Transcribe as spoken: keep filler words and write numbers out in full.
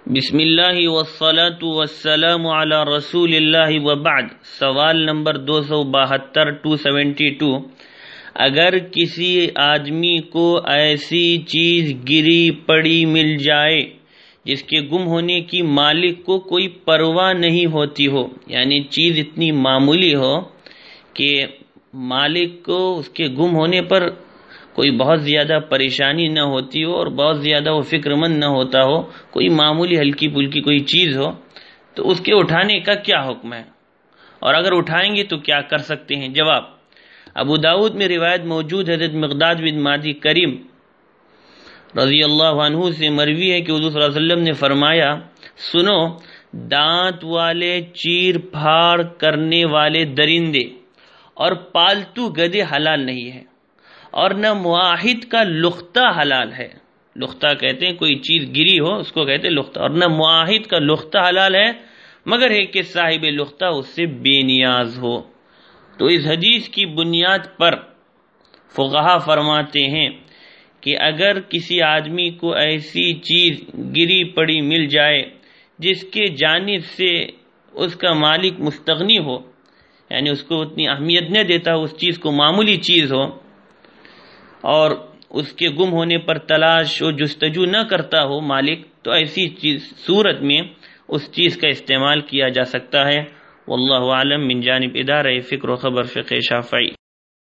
بسم اللہ والصلاة والسلام علی رسول اللہ وبعد۔ سوال نمبر دو سو بہتر ٹو سیونٹی ٹو اگر کسی آدمی کو ایسی چیز گری پڑی مل جائے جس کے گم ہونے کی مالک کو کوئی پرواہ نہیں ہوتی ہو، یعنی چیز اتنی معمولی ہو کہ مالک کو اس کے گم ہونے پر کوئی بہت زیادہ پریشانی نہ ہوتی ہو اور بہت زیادہ وہ فکر مند نہ ہوتا ہو، کوئی معمولی ہلکی پھلکی کوئی چیز ہو، تو اس کے اٹھانے کا کیا حکم ہے، اور اگر اٹھائیں گے تو کیا کر سکتے ہیں؟ جواب: ابو داؤد میں روایت موجود ہے، حضرت مقداد بن مادی کریم رضی اللہ عنہ سے مروی ہے کہ حضور صلی اللہ علیہ وسلم نے فرمایا، سنو، دانت والے، چیر پھاڑ کرنے والے درندے اور پالتو گدھے حلال نہیں ہے، اور نہ معاہد کا لختہ حلال ہے۔ لختہ کہتے ہیں کوئی چیز گری ہو اس کو کہتے ہیں لختہ، اور نہ معاہد کا لختہ حلال ہے مگر ہے کہ صاحب لختہ اس سے بے نیاز ہو۔ تو اس حدیث کی بنیاد پر فقہا فرماتے ہیں کہ اگر کسی آدمی کو ایسی چیز گری پڑی مل جائے جس کے جانب سے اس کا مالک مستغنی ہو، یعنی اس کو اتنی اہمیت نہ دیتا ہو، اس چیز کو معمولی چیز ہو، اور اس کے گم ہونے پر تلاش و جستجو نہ کرتا ہو مالک، تو ایسی چیز صورت میں اس چیز کا استعمال کیا جا سکتا ہے۔ واللہ اعلم۔ من جانب ادارہ فکر و خبر فقہ شافعی۔